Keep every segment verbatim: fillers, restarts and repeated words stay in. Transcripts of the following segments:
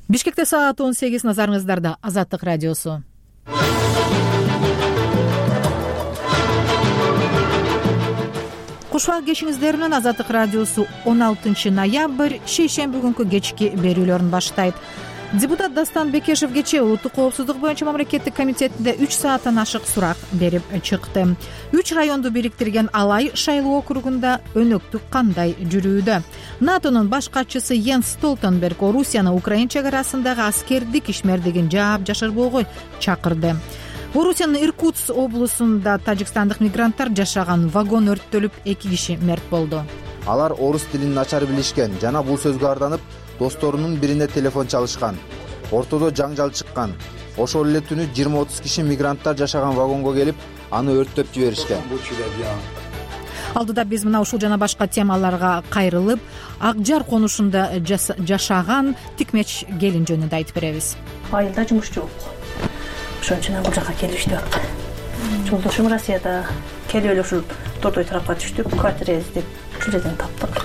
Бишкекте саат он сегиз, назарыңыздарда Азаттык радиосу. Кушвак кешиңиздер менен Азаттык радиосу он алтынчы ноябрь шейшемби күнкү кечки берүүлөрүн баштайт. Депутат Дастан Бекешев кечээ улуттук коопсуздук боюнча мамлекеттик комитетинде үч сааттан ашык сурак берип чыкты. Үч районду бириктирген Алай шайлоо округунда өнөктүк кандай жүрүүдө? НАТОнун баш катчысы Йенс Столтенберг Орусияны Украина чек арасындагы аскердик ишмердигин жаап жашырбоого чакырды. Орусиянын Иркутск облусунда тажикстандык мигранттар жашаган вагон өрттөлүп, эки киши мерт болду. Алар орус тилин начар билишкен жана бул сөзгө арданып, досторунун бирине телефон чалышкан. Ортодо жаңжал чыккан. Ошол эле түнү жыйырма отуз киши мигранттар жашаган вагонго келип, аны өрттөп жиберишкен. Алдыда биз мына ушул жана башка темаларга кайрылып, Акжар конушунда жашаган тикмеч келин жөнүндө айтып беребиз. Айылда жумуш жок. Ошон үчүн бул жака келиштик. Жолдошум Россияда келип эле ушул Тортой тарапка түштүк, квартира издеп, ушул жерден таптык.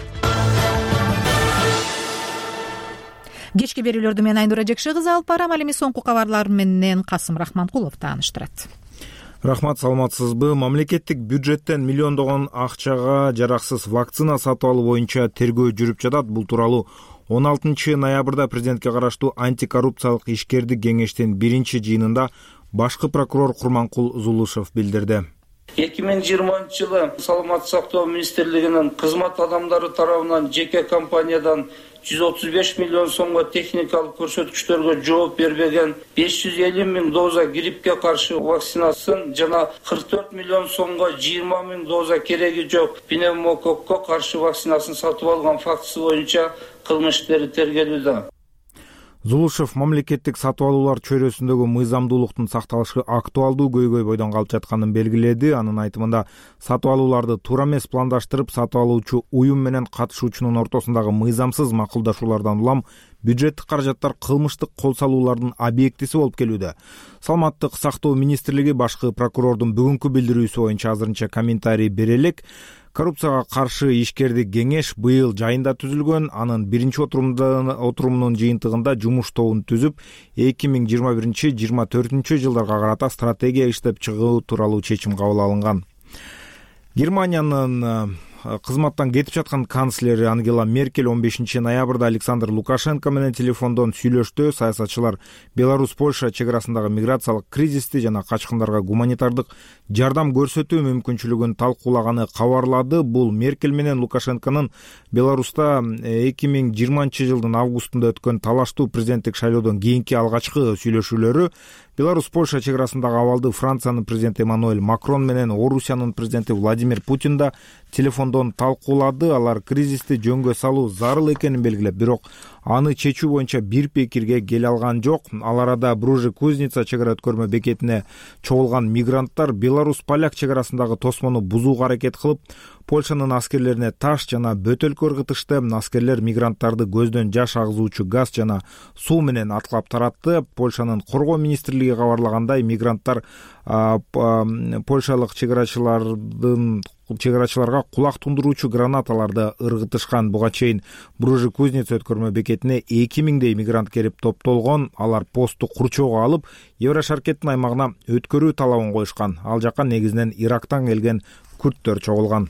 Кечки берүүлөрдү мен Айнура Жекши кызы алып барам. Ал эми соңку кабарлар менен Касым Рахманкулов тааныштырат. Рахмат, саламатсызбы? Мамлекеттик бюджеттен миллиондогон акчага жараксыз вакцина сатып алуу боюнча тергөө жүрүп жатат. Бул тууралуу он алтынчы ноябрда президентке караштуу антикоррупциялык ишкердик кеңештин биринчи жыйынында башкы прокурор Курманкул Зулушев билдирди. эки миң жыйырманчы жылы Саламаттык сактоо министрлигинин кызмат адамдары тарабынан жеке компаниядан жүз отуз беш миллион сомго техникалык көрсөткүчтөргө жооп бербеген беш жүз элүү миң доза гриппке каршы вакцинасын жана кырк төрт миллион сомго жыйырма миң доза кереги жок пневмококко каршы вакцинасын сатып алган фактысы боюнча кылмыш иштери тергелүүдө. Зулушев мамлекеттик сатып алуулар чөйрөсүндөгү мыйзамдуулуктун сакталышы актуалдуу көйгөй бойдон калып жатканын белгиледи. Анын айтымында сатып алууларды туура эмес пландаштырып, сатып алуучу уюм менен катышуучунун ортосундагы мыйзамсыз макулдашуулардан улам бюджеттик каражаттар кылмыштык кол салуулардын объектиси болуп келүүдө. Саламаттык сактоо министрлиги башкы прокурордун бүгүнкү билдирүүсү боюнча азырынча комментарий бере элек. Коррупцияга каршы ишкердик кеңеш быйыл жайында түзүлгөн. Анын биринчи отурумунун жыйынтыгында жумуш тобун түзүп, эки миң жыйырма биринчи жыйырма төртүнчү жылдарга карата стратегия иштеп чыгуу тууралуу чечим кабыл алынган. Германиянын кызматтан кетип жаткан канцлери Ангела Меркель он бешинчи ноябрда Александр Лукашенко менен телефондон сүйлөштү. Саясатчылар Беларусь-Польша чек арасындагы миграциялык кризисти жана качкындарга гуманитардык жардам көрсөтүү мүмкүнчүлүгүн талкуулаганы кабарлады. Бул Меркель менен Лукашенконун Беларуста эки миң жыйырманчы жылдын августунда өткөн талаштуу президенттик шайлоодон кийинки алгачкы сүйлөшүүлөрү. Беларусь-Польша чек арасындагы абалды Франциянын президенти Эммануэль Макрон менен Орусиянын президенти Владимир Путин да телефондон талкуулады. Алар кризисти жөнгө салуу зарыл экенин белгилеп, бирок аны чечүү боюнча бир пикирге келе алган жок. Ал арада Бружи-Кузница чек ара өткөрмө бекетине чогулган мигранттар Беларусь-Поляк чек арасындагы тосмону бузууга аракет кылып, Польшанын аскерлерине таш жана бөтөлкө ыргытышты. Аскерлер мигранттарды көздөн жаш агызуучу газ жана суу менен аткылап таратты. Польшанын коргоо министрлиги кабарлагандай, мигранттар польшалык чек арачылардын чек арачыларга кулак тундуруучу гранаталарды ыргытышкан. Буга чейин Бружи-Кузница өткөрмө бекетине эки миңдей мигрант келип топтолгон. Алар посту курчоого алып, Еврошаркеттин аймагына өткөрүү талабын коюшкан. Ал жакка негизинен Ирактан келген күрттөр чогулган.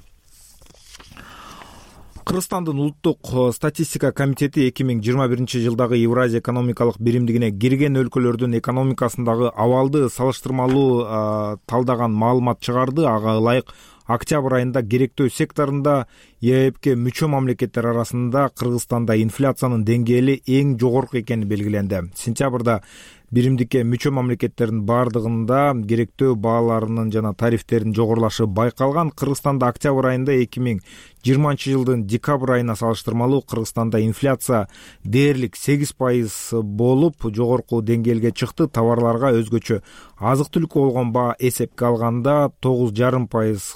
Кыргызстандын улуттук статистика комитети эки миң жыйырма биринчи жылдагы Евразия экономикалык биримдигине кирген өлкөлөрдүн экономикасындагы абалды салыштырмалуу талдаган маалымат чыгарды. Ага ылайык октябрь айында керектөө секторунда ЕЭПке мүчө мамлекеттер арасында Кыргызстанда инфляциянын деңгээли эң жогорку экени белгиленди. Сентябрда биримдикке мүчө мамлекеттердин бардыгында керектөө бааларынын жана тарифтердин жогорулашы байкалган. Кыргызстанда октябрь айында эки миң жыйырманчы жылдын декабрь айына салыштырмалуу Кыргызстанда инфляция дээрлик сегиз пайыз болуп, жогорку деңгээлге чыкты. Товарларга өзгөчө азык-түлүккө болгон баа эсепке алганда тогуз жарым пайыз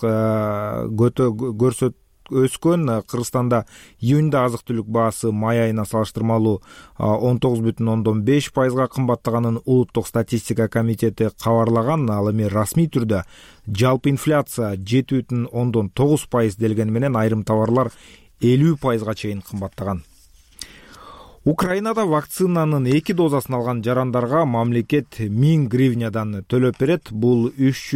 көрсөт өскөн. Кыргызстанда июнда азык-түлүк баасы май айына салыштырмалуу он тогуз бүтүн ондон беш пайызга кымбаттаганын улуттук статистика комитети кабарлаган. Ал эми расмий түрдө жалпы инфляция жети бүтүн ондон тогуз пайыз делгени менен айрым товарлар элүү пайызга чейин кымбаттаган. Украинада вакцинанын эки дозасын алган жарандарга мамлекет миң гривнядан төлөп берет. Бул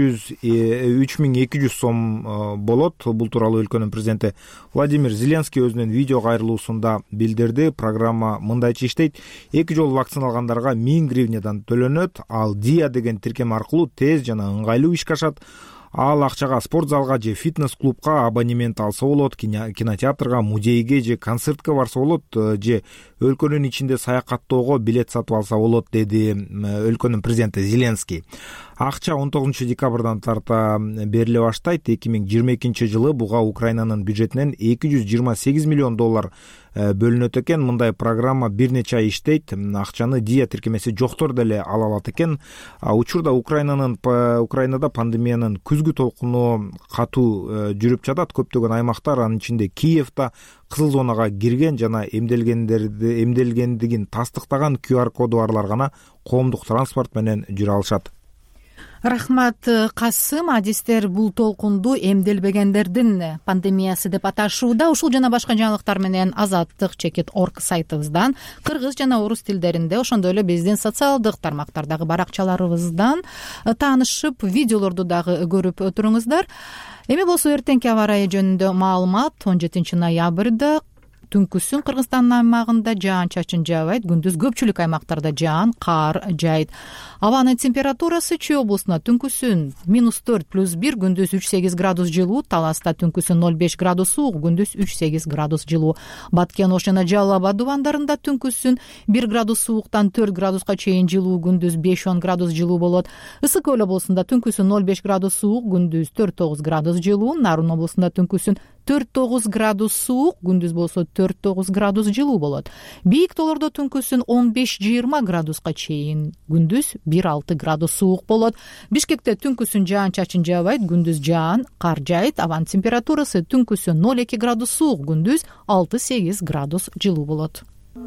үч миң эки жүз сом болот. Бул тууралуу өлкөнүн президенти Владимир Зеленский өзүнүн видео кайрылуусунда билдирди. Программа мындайча иштейт. Эки жолу вакцина алгандарга миң гривнядан төлөнөт. Ал Диа деген тиркем аркылуу тез жана ыңгайлуу ишке ашат. Ал акчага спорт залга же фитнес клубка абонемент алса болот, кинотеатрга, музейге же концертке барса болот, же өлкөнүн ичинде саякаттоого билет сатып алса болот, деди өлкөнүн президенти Зеленский. Акча он тогузунчу декабрдан тарта бериле баштайт. эки миң жыйырма экинчи жылы буга Украинанын бюджетинен эки жүз жыйырма сегиз миллион доллар бөлүнөт экен. Мындай программа бир нече ай иштейт. Акчаны Диа тиркемеси жоктор деле ала алат экен. Учурда Украинанын Украинада пандемиянын күзгү толкуну катуу жүрүп жатат. Көптөгөн аймактар, анын ичинде Киевда кызыл зонага кирген жана эмделгендерди эмделгендигин тастыктаган ку ар коду барлар гана коомдук транспорт менен жүрө алышат. Рахмат, Касым. Адистер бул толкунду эмделбегендердин пандемиясы деп аташууда. Ушул жана башка жаңылыктар менен Азаттык чекит орг сайтыбыздан, кыргыз жана орус тилдеринде, ошондой эле биздин социалдык тармактардагы баракчаларыбыздан таанышып, видеолорду дагы көрүп туруңуздар. Эми болсо эртеңки аба ырайы жөнүндө маалымат. он жетинчи ноябрда түнкүсүн Кыргызстандын аймагында жаан-чачын жаабайт, күндүз көпчүлүк аймактарда жаан, кар жайт. Абанын температурасы Чүй облусунда түнкүсүн минус төрт плюс бир, күндүз үч сегиз градус жылуу, Таласта түнкүсүн ноль беш градус суук, күндүз үч сегиз градус жылуу. Баткен Ош жана Жалал Абад дубандарында түнкүсүн бир градус сууктан төрт градуска чейин жылуу, күндүз беш он градус жылуу болот. Ысык Көл облусунда түнкүсүн ноль беш градус суук, күндүз төрт тогуз градус жылуу, Нарын облусунда түнкүсүн төрт тогуз градус суук, күндүз болсо төрт тогуз градус жылуу болот. Бийик тоолордо түнкүсүн он беш жыйырма градуска чейин, күндүз бир алты градус суук болот. Бишкекте түнкүсүн жаан-чачын жаабайт, күндүз жаан, кар жайт. Абанын температурасы түнкүсүн ноль эки градус суук, күндүз алты сегиз градус жылуу болот.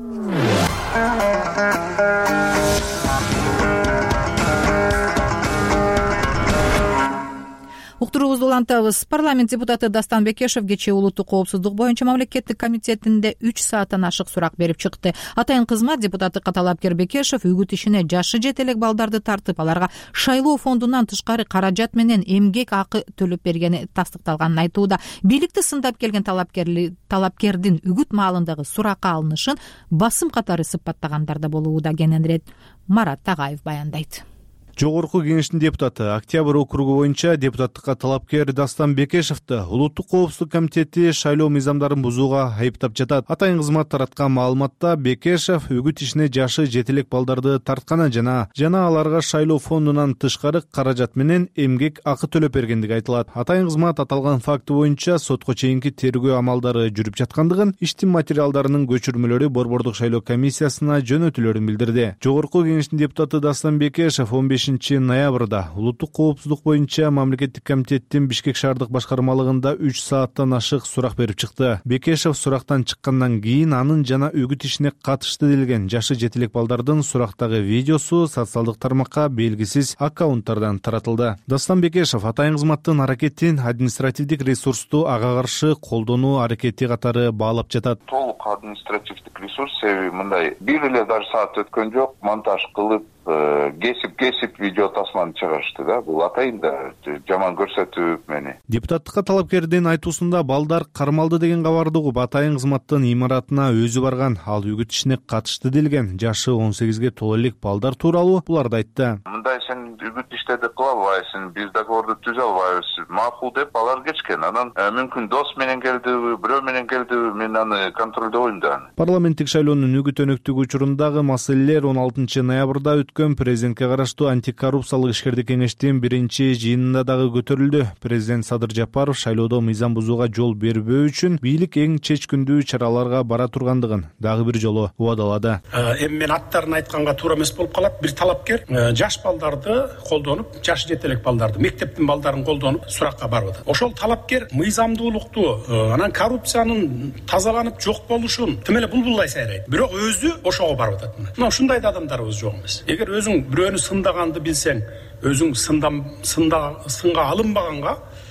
Уктуруубузду улантабыз. Парламент депутаты Дастан Бекешев кечээ улуттук коопсуздук боюнча мамлекеттик комитетинде үч сааттан ашык сурак берип чыкты. Атайын кызмат депутаттыкка талапкер Бекешев үгүт ишине жашы жете элек балдарды тартып, аларга шайлоо фондунан тышкары каражат менен эмгек акы төлөп бергени тастыкталганын айтууда. Бийликти сындап келген талапкердин үгүт маалындагы суракка алынышын басым катары сыпаттагандар да болууда. Кененирээк Марат Тагаев баяндайт. Жогорку кеңештин депутаты Октябрь округу боюнча депутаттыкка талапкер Дастан Бекешевди улуттук коопсуздук комитети шайлоо мыйзамдарын бузууга айыптап жатат. Атайын кызмат тараткан маалыматта Бекешев үгүт ишине жашы жете элек балдарды тартканы жана жана аларга шайлоо фондунан тышкары каражат менен эмгек акы төлөп бергендиги айтылат. Атайын кызмат аталган факты боюнча сотко чейинки тергөө амалдары жүрүп жаткандыгын, иштин материалдарынын көчүрмөлөрү Борбордук шайлоо комиссиясына жөнөтүлөрүн билдирди. Жогорку кеңештин депутаты Дастан Бекешев он бешинчи ноябрда улуттук коопсуздук боюнча мамлекеттик комитеттин Бишкек шаардык башкармалыгында үч сааттан ашык сурак берип чыкты. Бекешев сурактан чыккандан кийин анын жана үгүт ишине катышты делген жашы жете элек балдардын сурактагы видеосу социалдык тармакка белгисиз аккаунттардан таратылды. Дастан Бекешев атайын кызматтын аракетин административдик ресурсту ага каршы колдонуу аракети катары баалап жатат. Толук административдик ресурс, себеби мындай бир эле даже саат өткөн жок, монтаж кылып кесип кесип видео тасманы чыгарышты да. Бул атайын да жаман көрсөтүү мени. Депутаттыкка талапкердин айтуусунда балдар кармалды деген кабарды угуп атайын кызматтын имаратына өзү барган, ал үгүт ишине катышты делген жашы он сегизге толо элек балдар тууралуу буларды айтты. Мындай сен үгүт иштерди кыла албайсың, биз договорду түзө албайбыз, макул деп алар кеткен. Анан мүмкүн дос менен келдиби, бирөө менен келдиби, мен аны контролдобойм да. Парламенттик шайлоонун үгүт өнөктүгү учурундагы маселелер он алтынчы ноябрда президентке караштуу антикоррупциялык ишкердик кеңештин биринчи жыйынында дагы көтөрүлдү. Президент Садыр Жапаров шайлоодо мыйзам бузууга жол бербөө үчүн бийлик эң чечкиндүү чараларга бара тургандыгын дагы бир жолу убадалады. Эми мен аттарын айтканга туура эмес болуп калат. Бир талапкер жаш балдарды колдонуп, жашы жете элек балдарды, мектептин балдарын колдонуп суракка барып атат. Ошол талапкер мыйзамдуулукту, анан коррупциянын тазаланып жок болушун тим эле булбулдай сайрайт. Бирок өзү ошого барып атат. Мына ушундай да адамдарыбыз жок эмес. Эгер өзүң бирөөнү сындаганды билсең, өзүң сындам сында сынга алынбаганга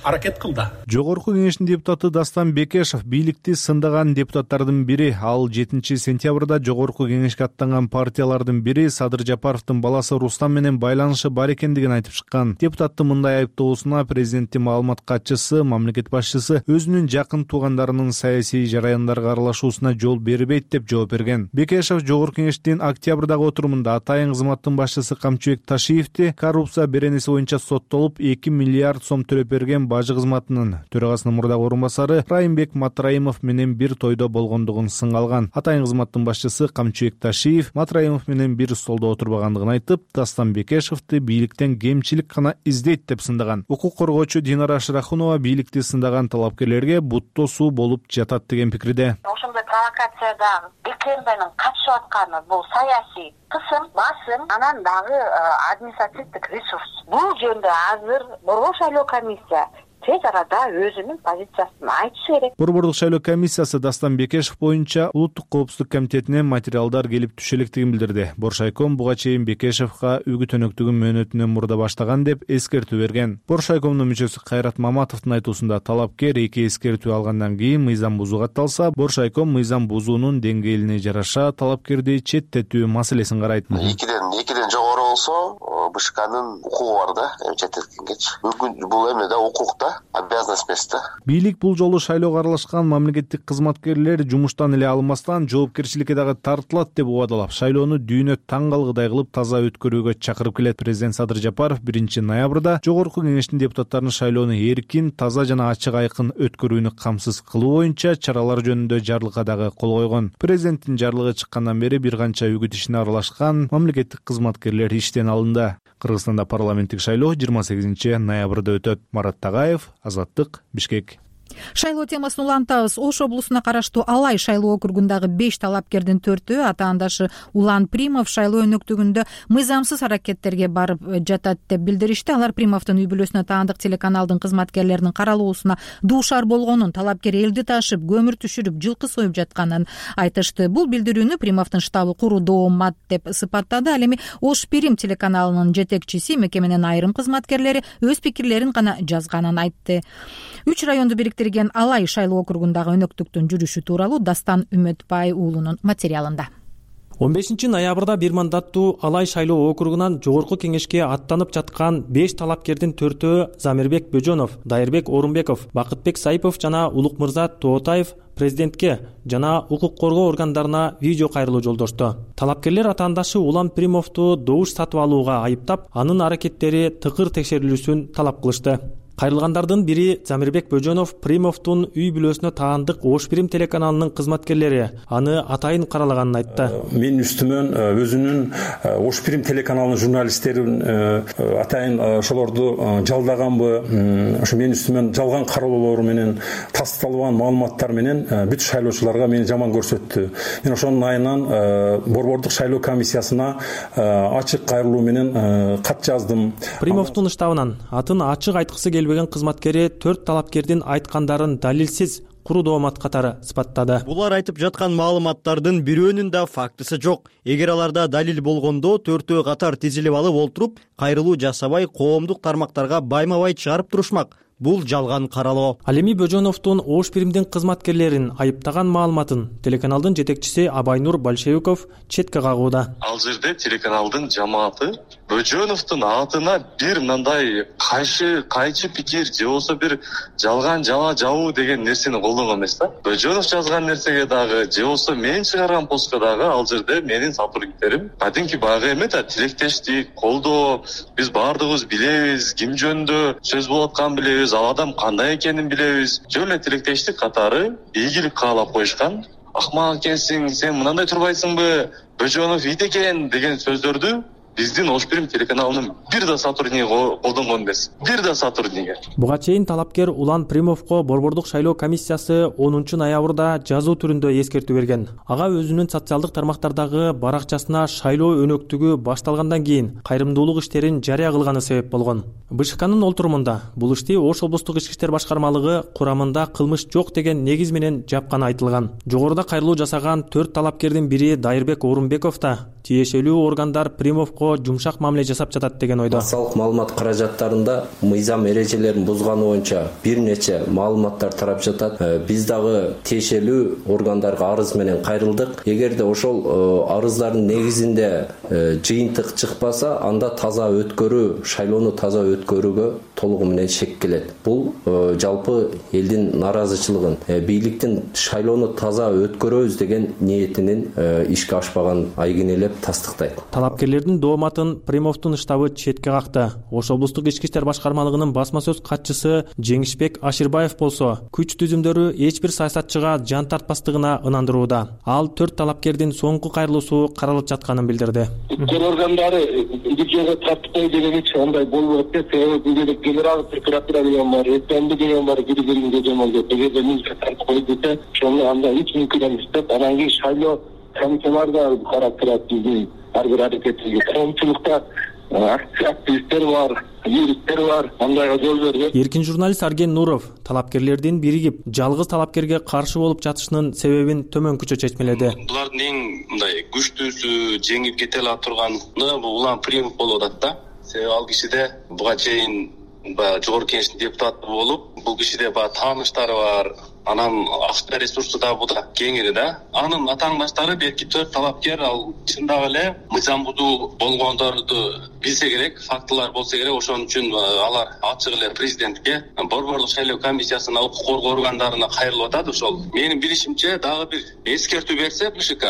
аракет кылды. Жогорку кеңештин депутаты Дастан Бекешев бийликти сындаган депутаттардын бири. Ал жетинчи сентябрда жогорку кеңешке аттанган партиялардын бири Садыр Жапаровдун баласы Рустам менен байланышы бар экендигин айтып чыккан. Депутаттын мындай айыптоосуна президенттин маалымат катчысы, мамлекет башчысы өзүнүн жакын туугандарынын саясий жараяндарга аралашуусуна жол бербейт деп жооп берген. Бекешев жогорку кеңештин октябрдагы отурумунда атайын кызматтын башчысы Камчыбек Ташиевди коррупция беренеси боюнча соттолуп эки миллиард сом төлөп берген бажы кызматынын төрагасынын мурдагы орун басары Райымбек Матраимов менен бир тойдо болгондугун сынга алган. Атайын кызматтын башчысы Камчыбек Ташиев Матраимов менен бир столдо отурбагандыгын айтып, Дастан Бекешевди бийликтен кемчилик гана издейт деп сындаган. Укук коргоочу Динара Шырахунова бийликти сындаган талапкерлерге буттосуу болуп жатат деген пикирде. Ошондой провокацияда бекембенин катышып атканы бул саясий кысым, басым, анан дагы административдик ресурс. Бул жөнүндө азыр Борбор шайлоо комиссия тез арада өзүнүн позициясын айтышы керек. Борбордук шайлоо комиссиясы Дастан Бекешев боюнча улуттук коопсуздук комитетинен материалдар келип түшө электигин билдирди. Боршайком буга чейин Бекешевга үгүт өнөктүгүн мөөнөтүнөн мурда баштаган деп эскертүү берген. Боршайкомдун мүчөсү Кайрат Маматовдун айтуусунда талапкер эки эскертүү алгандан кийин мыйзам бузууга катталса, Боршайком мыйзам бузуунун деңгээлине жараша талапкерди четтетүү маселесин карайт. Экиден экиден жогору болсо, БШКнын укугу бар да, четтеткенгечи. Бүгүн бул эмеде укукта обязанность эмес да. Бийлик бул жолу шайлоого аралашкан мамлекеттик кызматкерлер жумуштан эле алынмастан жоопкерчиликке дагы тартылат деп убадалап, шайлоону дүйнө таң калгыдай кылып таза өткөрүүгө чакырып келет. Президент Садыр Жапаров биринчи ноябрда жогорку кеңештин депутаттарын шайлоону эркин, таза жана ачык айкын өткөрүүнү камсыз кылуу боюнча чаралар жөнүндө жарлыкка дагы кол койгон. Президенттин жарлыгы чыккандан бери бир канча үгүт ишине аралашкан мамлекеттик кызматкерлер иштен алынды. Кыргызстанда парламенттик шайлоо жыйырма сегизинчи ноябрда өтөт. Марат Тагаев, Азаттык, Бишкек. Шайлоо темасын улантабыз. Ош облусуна караштуу Алай шайлоо округундагы беш талапкердин төртөө атаандашы Улан Примов шайлоо өнөктүгүндө мыйзамсыз аракеттерге барып жатат деп билдиришти. Алар Примовдун үй бүлөсүнө таандык телеканалдын кызматкерлеринин каралуусуна дуушар болгонун, талапкер элди ташып, көмүр түшүрүп, жылкы союп жатканын айтышты. Бул билдирүүнү Примовдун штабы куру доомат деп сыпаттады. Ал эми Ош Пирим телеканалынын жетекчиси, мекеменин айрым кызматкерлери өз пикирлерин гана жазганын айтты. Үч районду бириктирген Алай шайлоо округундагы өнөктүктүн жүрүшү тууралуу Дастан Үмөтбай уулунун материалында. он бешинчи ноябрда бир мандаттуу Алай шайлоо округунан жогорку кеңешке аттанып жаткан беш талапкердин төртөө Замирбек Бөжөнов, Дайырбек Орунбеков, Бакытбек Сайпов жана Улукмырза Тоотаев президентке жана укук коргоо органдарына видео кайрылуу жолдошту. Талапкерлер атаандашы Улан Примовду добуш сатып алууга айыптап, анын аракеттери тыкыр текшерилүүсүн талап кылышты. Кайрылгандардын бири Замирбек Бөжөнов Примовдун үй бүлөсүнө таандык Ош Пирим телеканалынын кызматкерлери аны атайын каралаганын айтты. Мен үстүмөн өзүнүн Ош Пирим телеканалынын журналисттерин атайын ошолорду жалдаганбы, ошо мен үстүмөн жалган кароолору менен тасталган маалыматтар менен бүт шайлоочуларга мени жаман көрсөттү. Мен ошонун айынан борбордук шайлоо комиссиясына ачык кайрылуу менен кат жаздым. Примовдун штабынан атын ачык айткысы келбеген кызматкери төрт талапкердин айткандарын далилсиз куру доомат катары сыпаттады. Булар айтып жаткан маалыматтардын бирөөнүн да фактысы жок. Эгер аларда далил болгондо төртөө катар тизилип алып олтуруп, кайрылуу жасабай коомдук тармактарга байма-бай чыгарып турушмак. Бул жалган каралоо. Ал эми Бөжөновдун Ош Пиримдин кызматкерлерин айыптаган маалыматын телеканалдын жетекчиси Абайнур Большевиков четке кагууда. Ал жерде телеканалдын жамааты Бөжөновдун атына бир мындай кайшы кайчы пикир же болсо бир жалган жала жабуу деген нерсени колдонгон эмес да. Бөжөнов жазган нерсеге дагы же болсо мен чыгарган постко дагы ал жерде менин сотрудниктерим кадимки баягы эме да, тилектештик, колдоо, биз баардыгыбыз билебиз, ким жөнүндө сөз болуп атканын билебиз, ал адам кандай экенин билебиз. Жөн эле тилектештик катары ийгилик каалап коюшкан. Акмак экенсиң, сен мынандай турбайсыңбы, Бөжөнов ит экен деген сөздөрдү биздин Ош Пирим телеканалынын бир да сотрудниги колдонгон эмес. Бир да сотрудниги. Буга чейин талапкер Улан Примовго борбордук шайлоо комиссиясы онунчу ноябрда жазуу түрүндө эскертүү берген. Ага өзүнүн социалдык тармактардагы баракчасына шайлоо өнөктүгү башталгандан кийин кайрымдуулук иштерин жарыя кылганы себеп болгон. БШКнын олтурумунда бул ишти Ош облустук ички иштер башкармалыгы курамында кылмыш жок деген негиз менен жапканы айтылган. Жогоруда кайрылуу жасаган төрт талапкердин бири Дайырбек Орунбеков да тиешелүү органдар Примовго жумшак мамиле жасап жатат деген ойдо. Массалык маалымат каражаттарында мыйзам эрежелерин бузганы боюнча бир нече маалыматтар тарап жатат. Биз дагы тиешелүү органдарга арыз менен кайрылдык. Эгерде ошол арыздардын негизинде жыйынтык чыкпаса, анда таза өткөрүү, шайлоону таза өткөрүүгө толугу менен шек келет. Бул жалпы элдин наразычылыгын, бийликтин шайлоону таза өткөрөбүз деген ниетинин ишке ашпаганын айгинелеп тастыктайт. Талапкерлердин дооматын Примовдун штабы четке какты. Ош облустук ички иштер башкармалыгынын басма сөз катчысы Жеңишбек Аширбаев болсо, күч түзүмдөрү эч бир саясатчыга жан тартпастыгына ынандырууда. Ал төрт талапкердин соңку кайрылуусу каралып жатканын билдирди. Өткөр органдары бюджетке тартпай дегенче андай болбойт деп, себеби генерал прокуратура деген бар, эпемди деген бар, бир-биринге жомолдоп, эгерде милиция тартпай десе, ошону анда эч мүмкүн эмес деп, анан кийин шайлоо комиссиялар да карап турат биздин ар бир аракетибизге. Коомчулукта активисттер бар, юристтер бар, андайга жол бербейт. Эркин журналист Арген Нуров талапкерлердин биригип, жалгыз талапкерге каршы болуп жатышынын себебин төмөнкүчө чечмеледи. Булардын эң мындай күчтүүсү, жеңип кете ала турганы бул Улан Примов болуп атат да. Себеби ал кишиде буга чейин баягы жогорку кеңештин депутаты болуп, бул кишиде баягы тааныштары бар, анан акча ресурсу да буда кеңири да. Анын атааңдаштары белки төрт талапкер, ал чындап эле мыйзам бузуу болгондорду билсе керек, фактылар болсо керек. Ошон үчүн алар ачык эле президентке, борборлук шайлоо комиссиясына, укук коргоо органдарына кайрылып атат. Ошол менин билишимче дагы бир эскертүү берсе БШК,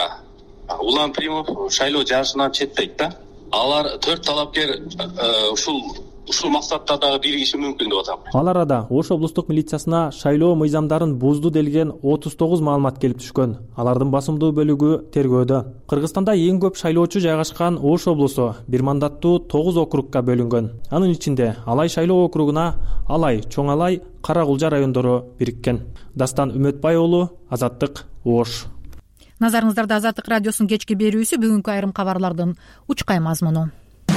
Улан Примов шайлоо жарышынан четтейт да. Алар төрт талапкер ушул ушул максатта дагы биригиши мүмкүн деп атам. Ал арада Ош облустук милициясына шайлоо мыйзамдарын бузду делген отуз тогуз маалымат келип түшкөн. Алардын басымдуу бөлүгү тергөөдө. Кыргызстанда эң көп шайлоочу жайгашкан Ош облусу бир мандаттуу тогуз округга бөлүнгөн. Анын ичинде Алай шайлоо округуна Алай, Чоң Алай, Кара Кулжа райондору бириккен. Дастан Үмөтбай уулу, Азаттык, Ош. Назарыңыздарда Азаттык радиосунун кечки берүүсү, бүгүнкү айрым кабарлардын учкай мазмуну.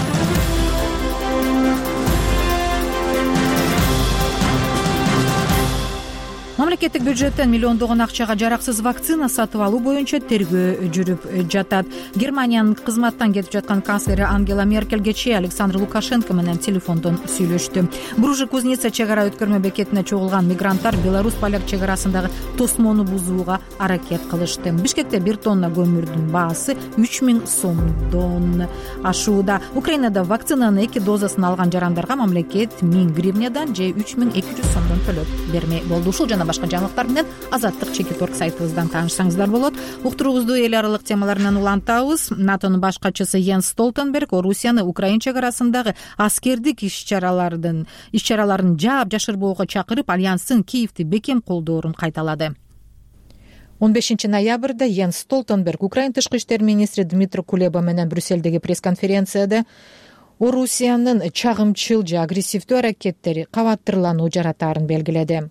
Мамлекеттик бюджеттен миллиондогон акчага жараксыз вакцина сатып алуу боюнча тергөө жүрүп жатат. Германиянын кызматтан кетип жаткан канцлери Ангела Меркель кечээ Александр Лукашенко менен телефондон сүйлөштү. Бружи Кузница чек ара өткөрмө бекетине чогулган мигранттар Беларусь-Поляк чек арасындагы тосмону бузууга аракет кылышты. Бишкекте бир тонна көмүрдүн баасы үч миң сомдон ашууда. Украинада вакцинанын эки дозасын алган жарандарга мамлекет миң гривнядан же үч миң эки жүз сомдон төлөп бермей болду. Ушул жана башка жаңылыктар менен Азаттык чекит орг сайтыбыздан таанышсаңыздар болот. Уктуруубузду эл аралык темаларынан улантабыз. НАТОнун баш катчысы Йенс Столтенберг Орусияны Украина чек арасындагы аскердик иш-чаралардын иш-чараларын жаап жашырбоого чакырып, альянстын Киевди бекем колдоорун кайталады. он бешинчи ноябрда Йенс Столтенберг Украина тышкы иштер министри Дмитрий Кулеба менен Брюссельдеги пресс-конференцияда Орусиянын чагымчыл же агрессивдүү аракеттери кабаттырлануу жаратаарын белгиледи.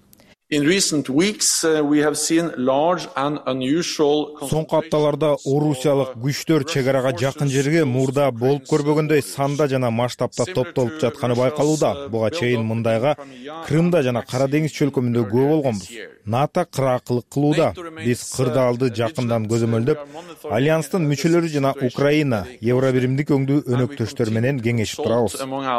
Соңку апталарда орусиялык күчтөр чек арага жакын жерге мурда болуп көрбөгөндөй санда жана масштабта топтолуп жатканы байкалууда. Буга чейин мындайга Крымда жана Кара деңиз чөлкөмүндө күбө болгонбуз. НАТО кыракылык кылууда. Биз кырдаалды жакындан көзөмөлдөп, альянстын мүчөлөрү жана Украина Евробиримдик өңдүү өнөктөштөр менен кеңешип турабыз.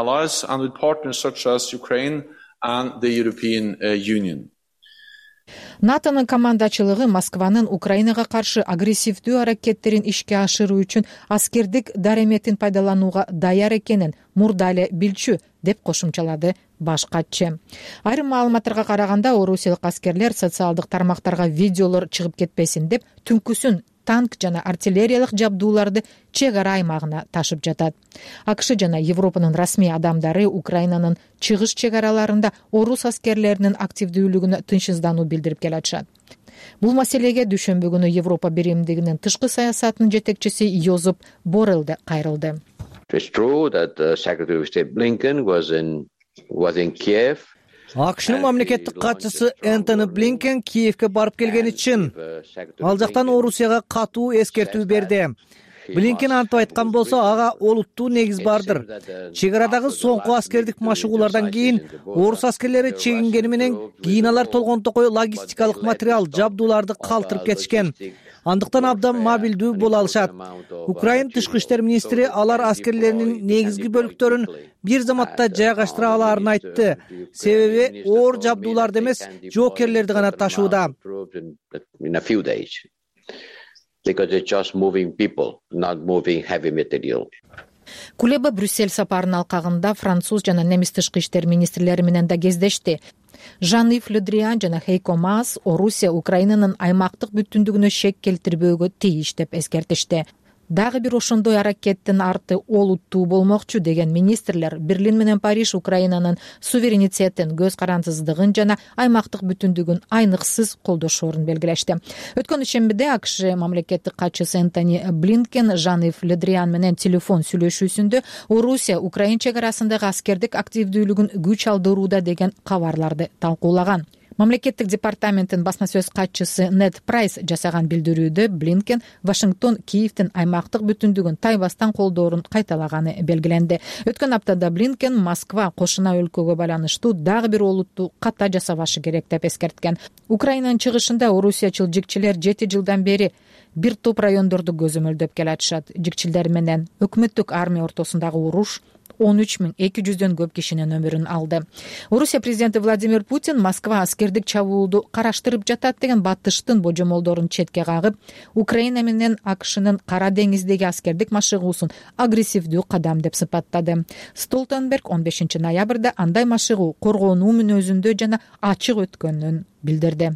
НАТОнун командачылыгы Москванын Украинага каршы агрессивдүү аракеттерин ишке ашыруу үчүн аскердик дареметин пайдаланууга даяр экенин мурда эле билчү деп кошумчалады баш катчы. Айрым маалыматтарга караганда, орусиялык аскерлер социалдык тармактарга видеолор чыгып кетпесин деп түнкүсүн танк жана артиллериялык жабдууларды чек ара аймагына ташып жатат. АКШ жана Европанын расмий адамдары Украинанын чыгыш чек араларында орус аскерлеринин активдүүлүгүнө тынчсыздануу билдирип келатышат. Бул маселеге дүйшөмбү күнү Европа биримдигинин тышкы саясатынын жетекчиси Йозеп Боррелл да кайрылды. АКШнын мамлекеттик катчысы Энтони Блинкен Киевке барып келгени чын. Ал жактан Орусияга катуу эскертүү берди. Блинкен антип айткан болсо, ага олуттуу негиз бардыр. Чек арадагы соңку аскердик машыгуулардан кийин орус аскерлери чегингени менен кийин алар толгонтокой логистикалык материал, жабдууларды калтырып кетишкен. Андыктан абдан мобилдүү боло алышат. Украина тышкы иштер министри алар аскерлеринин негизги бөлүктөрүн бир заматта жайгаштыра алаарын айтты. Себеби оор жабдууларды эмес, жоокерлерди гана ташууда. Кулеба Брюссель сапарынын алкагында француз жана немис тышкы иштер министрлери менен да кездешти. Жан-Ив Ле Дриан жана Хейко Маас Орусия Украинанын аймактык бүтүндүгүнө шек келтирбөөгө тийиш деп эскертишти. Дагы бир ошондой аракеттин арты олуттуу болмокчу деген министрлер Берлин менен Париж Украинанын суверенитетин, көз карандысыздыгын жана аймактык бүтүндүгүн айныксыз колдошоорун белгилешти. Өткөн ишембиде АКШ мамлекеттик катчысы Энтони Блинкен Жан-Ив Ле Дриан менен телефон сүйлөшүүсүндө Орусия Украин чек арасындагы аскердик активдүүлүгүн күч алдырууда деген кабарларды талкуулаган. Мамлекеттик департаменттин басма сөз катчысы Нед Прайс жасаган билдирүүдө Блинкен Вашингтон Киевдин аймактык бүтүндүгүн тайбастан колдоорун кайталаганы белгиленди. Өткөн аптада Блинкен Москва кошуна өлкөгө байланыштуу дагы бир олуттуу ката жасабашы керек деп эскерткен. Украинанын чыгышында орусиячыл жикчилер жети жылдан бери бир топ райондорду көзөмөлдөп келатышат. Жикчилер менен өкмөттүк армия ортосундагы уруш он үч миң эки жүздөн көп кишинин өмүрүн алды. Орусия президенти Владимир Путин Москва аскердик чабуулду караштырып жатат деген батыштын божомолдорун четке кагып, Украина менен АКШнын Кара деңиздеги аскердик машыгуусун агрессивдүү кадам деп сыпаттады. Столтенберг он бешинчи ноябрда андай машыгуу коргонуу мүнөзүндө жана ачык өткөнүн билдирди.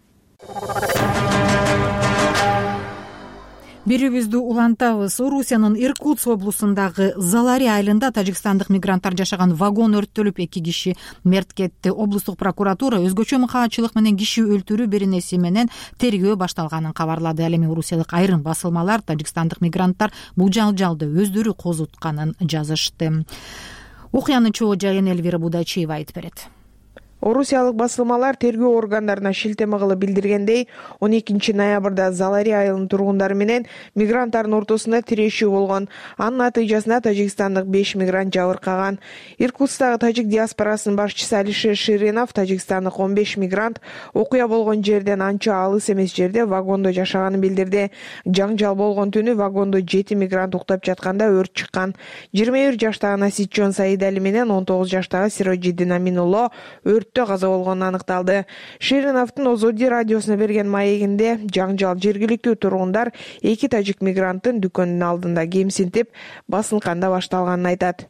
Берүүбүздү улантабыз. Орусиянын Иркутск облусундагы Залари айылында тажикстандык мигранттар жашаган вагон өрттөлүп эки киши мерт кетти. Облустук прокуратура өзгөчө мыкаачылык менен киши өлтүрүү беренеси менен тергөө башталганын кабарлады. Ал эми орусиялык айрым басылмалар тажикстандык мигранттар бул жалжалды өздөрү козутканын жазышты. Окуянын чоо жайын Эльвира Будачиева айтып берет. Орусиялык басылмалар тергөө органдарына шилтеме кылып билдиргендей, он экинчи ноябрда Залари айылынын тургундары менен мигранттардын ортосунда тирешүү болгон. Анын натыйжасында тажикстандык беш мигрант жабыркаган. Иркутскдагы тажик диаспорасынын башчысы Алишер Ширинов тажикстандык он беш мигрант окуя болгон жерден анча алыс эмес жерде вагондо жашаганын билдирди. Жаңжал болгон түнү вагондо жети мигрант уктап жатканда өрт чыккан. жыйырма бир жаштагы Наситжон Саидали менен он тогуз жаштагы Сироджиддин Аминулло өрт каза болгону аныкталды. Шириновдун Озоди радиосуна берген маегинде жаңжал жергиликтүү тургундар эки тажик мигранттын дүкөнүнүн алдында кемсинтип басынканда башталганын айтат.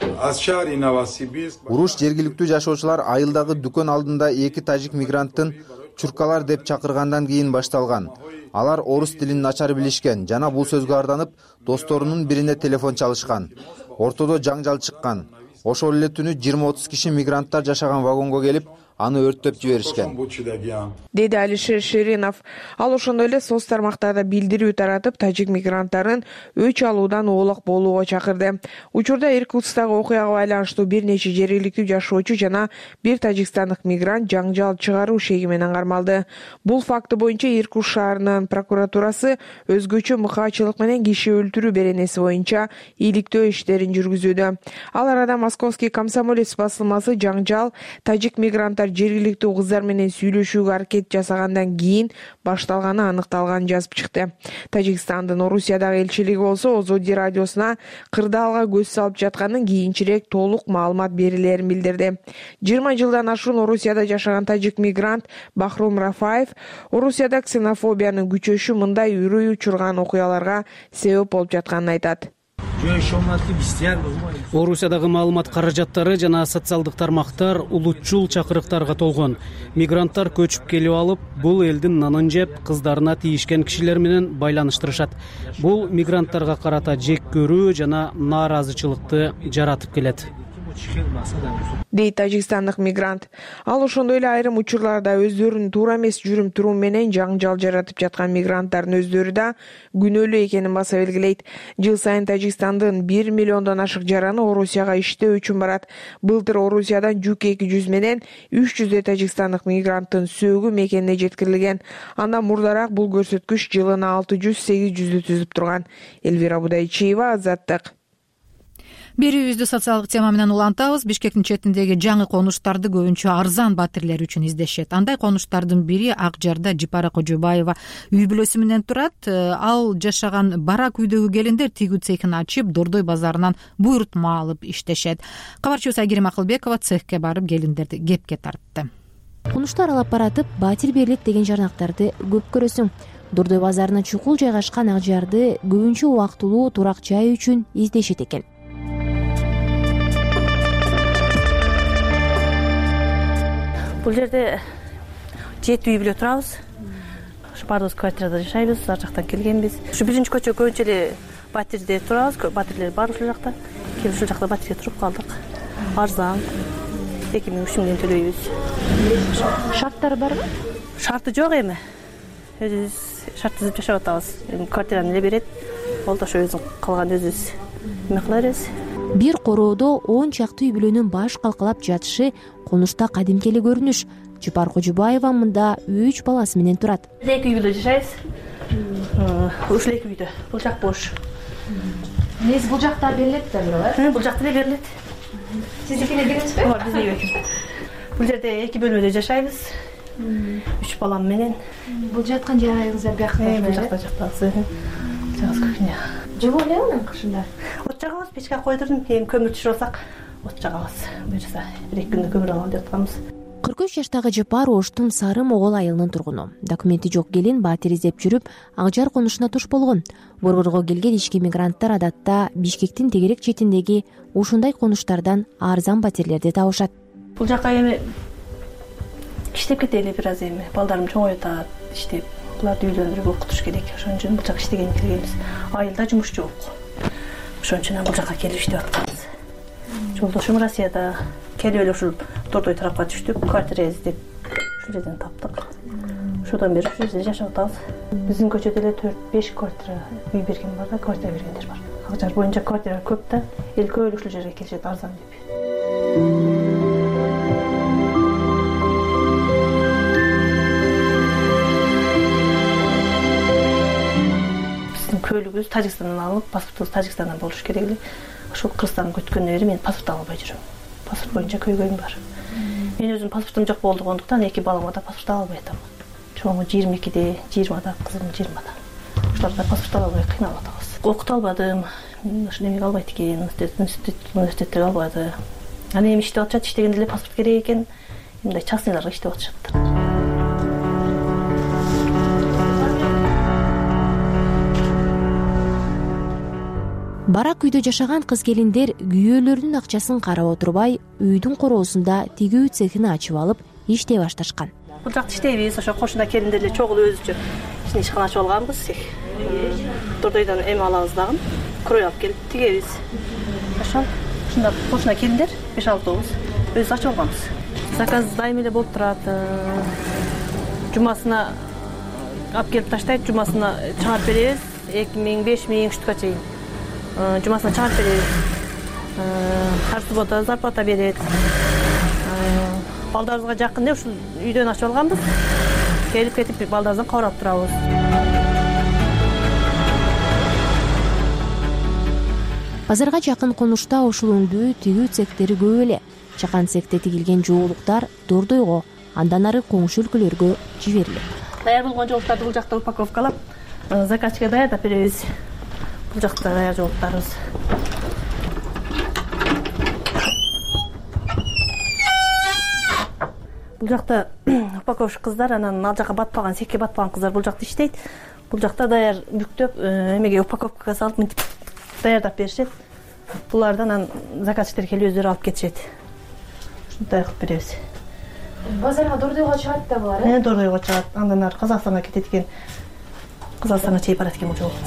Уруш жергиликтүү жашоочулар айылдагы дүкөн алдында эки тажик мигранттын чуркалар деп чакыргандан кийин башталган. Алар орус тилин начар билишкен жана бул сөзгө арданып, досторунун бирине телефон чалышкан. Ортодо жаңжал чыккан. Ошол эле түнү жыйырма отуз киши мигранттар жашаган вагонго келип, аны өрттөп жиберишкен, деди Алишер Ширинов. Ал ошондой эле соц тармактарда билдирүү таратып, тажик мигранттарын өч алуудан оолак болууга чакырды. Учурда Иркутскдагы окуяга байланыштуу бир нече жергиликтүү жашоочу жана бир тажикстандык мигрант жаңжал чыгаруу шеги менен кармалды. Бул факты боюнча Иркутск шаарынын прокуратурасы өзгөчө мыкаачылык менен киши өлтүрүү беренеси боюнча иликтөө иштерин жүргүзүүдө. Ал арада Московский комсомолец басылмасы жаңжал тажик мигранттар жергиликтүү кыздар менен сүйлөшүүгө аракет жасагандан кийин башталганы аныкталганын жазып чыкты. Тажикстандын Орусиядагы элчилиги болсо Озоди радиосуна кырдаалга көз салып жатканын кийинчерээк толук маалымат берилерин билдирди. жыйырма жылдан ашуун Орусияда жашаган тажик мигрант Бахрум Рафаев Орусияда ксенофобиянын күчөшү мындай үрөй учурган окуяларга себеп болуп жатканын айтат. Орусиядагы маалымат каражаттары жана социалдык тармактар улутчул чакырыктарга толгон. Мигранттар көчүп келип алып, бул элдин нанын жеп, кыздарына тийишкен кишилер менен байланыштырышат. Бул мигранттарга карата жек көрүү жана нааразычылыкты жаратып келет. дейт тажикстандык мигрант. Ал ошондой эле айрым учурларда өздөрүнүн туура эмес жүрүм туруу менен жаңжал жаратып жаткан мигранттардын өздөрү да күнөөлүү экенин баса белгилейт. Жыл сайын Тажикстандын бир миллиондон ашык жараны Орусияга иштөө үчүн барат. Былтыр Орусиядан жүк эки жүз менен үч жүздөй тажикстандык мигранттын сөөгү мекенине жеткирилген. Андан мурдараак бул көрсөткүч жылына алты жүз сегиз жүздү түзүп турган. Элвира Будайчиева, Азаттык. Берүүбүздү социалдык тема менен улантабыз. Бишкектин четиндеги жаңы конуштарды көбүнчө арзан батирлер үчүн издешет. Андай конуштардын бири Ак Жарда Жипара Кожобаева үй бүлөсү менен турат. Ал жашаган барак үйдөгү келиндер тигүү цехин ачып, Дордой базарынан буйрутма алып иштешет. Кабарчыбыз Айгерим Акылбекова цехке барып келиндерди кепке тартты. Конушту аралап баратып, батир берилет деген жарнактарды көп көрөсүң. Дордой базарына чукул жайгашкан Ак Жарды көбүнчө убактылуу турак жай үчүн издешет экен. Бул жерде жети үй бүлө турабыз. Ушу баарыбыз квартирада жашайбыз, ар жактан келгенбиз. Ушу биринчи көчө көбүнчө эле батирде турабыз. Батирлер бар ушул жакта. Келип ушул жакта батирге туруп калдык. Арзан. эки миң үч миңден төлөйбүз. Шарттары барбы? Шарты жок эми. Өзүбүз шарт түзүп жашап атабыз. Квартираны эле берет. Ол да ошо өзүн калган өзүбүз эме кыла беребиз. Бир короодо он чакты үй бүлөнүн баш калкалап жатышы конушта кадимки эле көрүнүш. Жипар Кожобаева мында үч баласы менен турат. Эки үй бүлө жашайбыз. Ушул эки үйдө. Бул жак бош. Негизи бул жакта берилет да беле? Бул жакта эле берилет. Сиздикине киресизби? Ооба, биздики экен. Бул жерде эки бөлмөдө жашайбыз. Үч балам менен. Бул жаткан жайыңыздар биякта. Бул жакта жатабыз. Жагыз кухня. Жогу эле кышында. От жагабыз, печке койдурдум. Эми көмүр түшүрүп алсак, от жагабыз. Буюрса, бир эки күндө көмүр алалы деп атканбыз. кырк үч жаштагы Жапар Оштун Сары Могол айылынын тургуну. Документи жок келин батир издеп жүрүп, Ак Жар конушуна туш болгон. Борборго келген ички мигранттар адатта Бишкектин тегерек четиндеги ушундай конуштардан арзан батирлерди табышат. Бул жака эми иштеп кетели бир аз эми. Балдарым чоңоюп атат, иштеп. Буларды үйлөндүрүп окутуш керек. Ошон үчүн бул жака иштеген келгенбиз. Айылда жумуш жок. Ошон үчүн бул жака келип иштеп атканбыз. Жолдошум Россияда келип эле ушул Дордой тарапка түштүк, квартира издеп ушул жерден таптык. Ошондон бери ушул жерде жашап атабыз. Биздин көчөдө эле төрт беш квартира үй берген бар да, квартира бергендер бар. Ак Жар боюнча квартира көп да, эл көп эле ушул жерге келишет арзан деп. Көлүгүбүз Тажикстандан алып, паспортубуз Тажикстандан болуш керек эле. Ошол Кыргызстан көткөндөн бери мен паспорт ала албай жүрөм. Паспорт боюнча көйгөйүм бар. Мен өзүм паспортум жок болгондуктан эки балама да паспорт ала албай атам. Чоңу жыйырма экиде, жыйырмада, кызым жыйырмада. Ошоларда паспорт ала албай кыйналып атабыз. Окута албадым. Ошо эмеге албайт экен, университеттерге албады. Аны эми иштеп атышат, иштегенде эле паспорт керек экен. Мындай частныйларга иштеп атышат. Барак үйдө жашаган кыз келиндер күйөөлөрүнүн акчасын карап отурбай, үйдүн короосунда тигүү цехин ачып алып, иштей башташкан. Бул жакта иштейбиз, ошо кошуна келиндер эле чогуу өзүчө ишкана ачып алганбыз. Дордойдон эме алабыз дагы, крой алып келип тигебиз. Ошол ушунда кошуна келиндер беш алтыбыз өзүбүз ачып алганбыз. Заказ дайым эле болуп турат. Жумасына алып келип таштайт, жумасына чыгарып беребиз. эки миң, беш миң штука чейин. Жумасына чыгарып беребиз. Ар суббота зарплата берет. Балдарыбызга жакын эле ушул үйдөн ачып алганбыз. Келип кетип балдарыбыздан кабарып турабыз. Базарга жакын конушта ушул өңдүү тигүү цехтери көп эле. Чакан цехте тигилген жоолуктар Дордойго, андан ары коңшу өлкөлөргө жиберилет. Даяр болгон жоолуктарды бул жакта упаковкалап, заказчикке даярдап беребиз. Бул жакта даяр жоолуктарыбыз. Бул жакта упаковщик кыздар, анан ал жака батпаган, секке батпаган кыздар бул жакта иштейт. Бул жакта даяр бүктөп, эмеге упаковкага салып мынтип даярдап беришет. Булардан анан заказчиктер келип өздөрү алып кетишет. Ушундай кылып беребиз. Базарга Дордойго чыгат да булар, э? Дордойго чыгат. Андан ары Казакстанга кетет экен. Казакстанга чейин барат экен бул жол.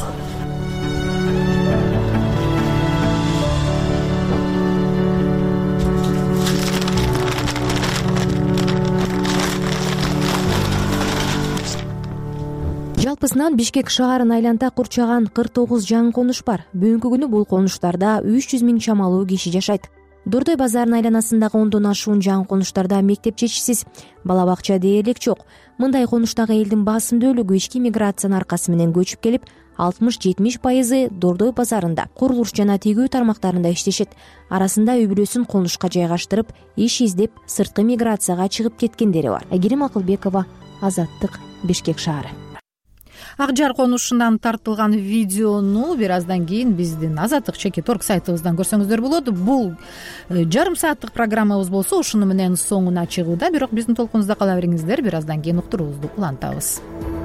жалпысынан Бишкек шаарын айланта курчаган кырк тогуз жаңы конуш бар. Бүгүнкү күнү бул конуштарда үч жүз миң чамалуу киши жашайт. Дордой базарынын айланасындагы ондон ашуун жаңы конуштарда мектеп жетишсиз, бала бакча дээрлик жок. Мындай конуштагы элдин басымдуу бөлүгү ички миграциянын аркасы менен көчүп келип, алтымыш жетимиш пайызы Дордой базарында, курулуш жана тигүү тармактарында иштешет. Арасында үй бүлөсүн конушка жайгаштырып, иш издеп, сырткы миграцияга чыгып кеткендери бар. Айгерим Акылбекова, Азаттык, Бишкек шаары. Ак Жар конушунан тартылган видеону бир аздан кийин биздин Азаттык чекит орг сайтыбыздан көрсөңүздөр болот. Бул жарым сааттык программабыз болсо ушуну менен соңуна чыгууда, бирок биздин толкунубузда кала бериңиздер. Бир аздан кийин уктуруубузду улантабыз.